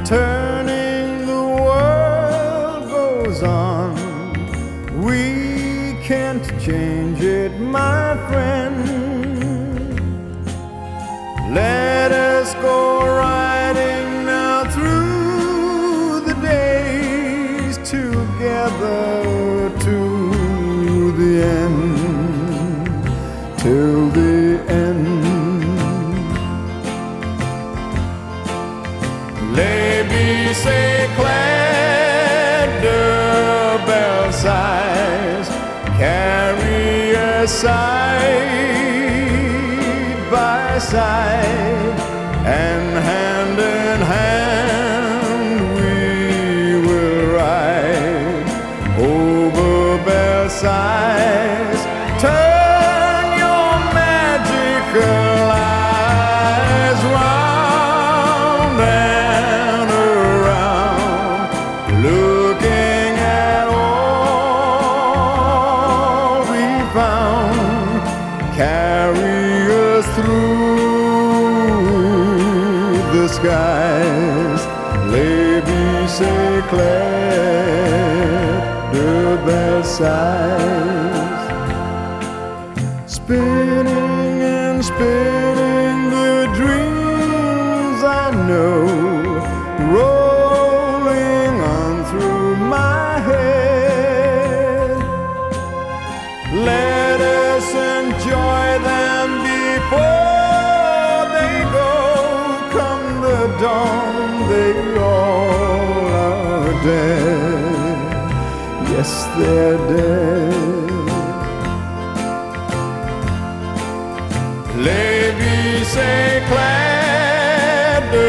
turning the world goes on. We can't change it, my friend. Let us go riding now through the days together to the end, till the end. Les bicyclettes de Belsize carry us side by side, and hand in hand we will ride over Belsize. Turn your magical eyes round and around, looking at all we found. Carry us through the skies, les bicyclettes de Belsize. Spinning and spinning the dreams I know, rolling on through my head. Let us enjoy them before they go. Come the dawn, they all are dead. Yes, they're dead. Les bicyclettes de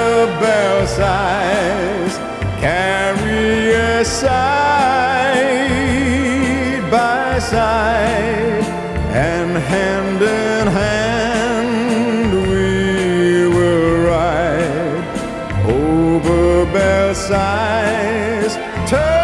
Belsize carry us side by side, and hand in hand we will ride over Belsize.